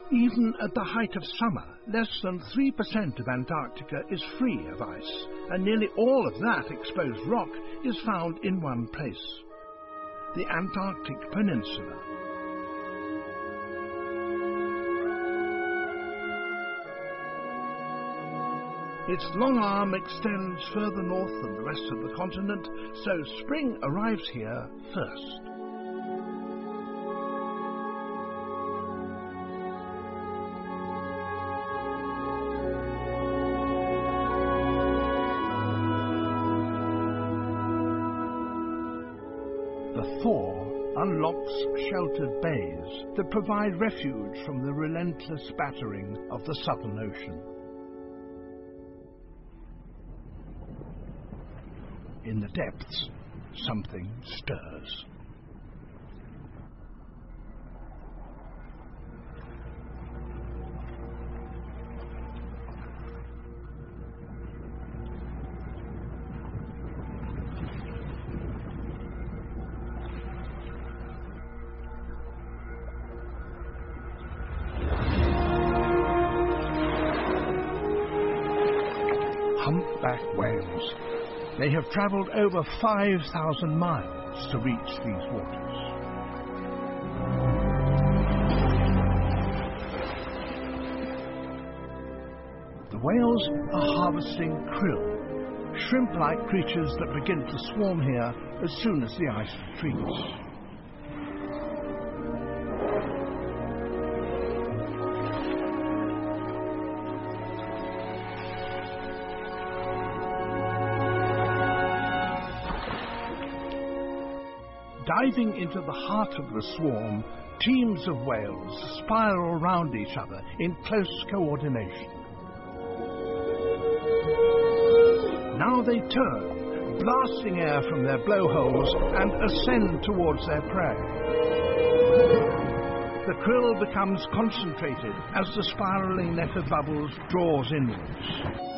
Even at the height of summer, less than 3% of Antarctica is free of ice, and nearly all of that exposed rock is found in one place, the Antarctic Peninsula. Its long arm extends further north than the rest of the continent, so spring arrives here first. The thaw unlocks sheltered bays that provide refuge from the relentless battering of the Southern Ocean. In the depths, something stirs. Humpback whales. They have travelled over 5,000 miles to reach these waters. The whales are harvesting krill, shrimp-like creatures that begin to swarm here as soon as the ice retreats. Diving into the heart of the swarm, teams of whales spiral round each other in close coordination. Now they turn, blasting air from their blowholes and ascend towards their prey. The krill becomes concentrated as the spiraling net of bubbles draws inwards.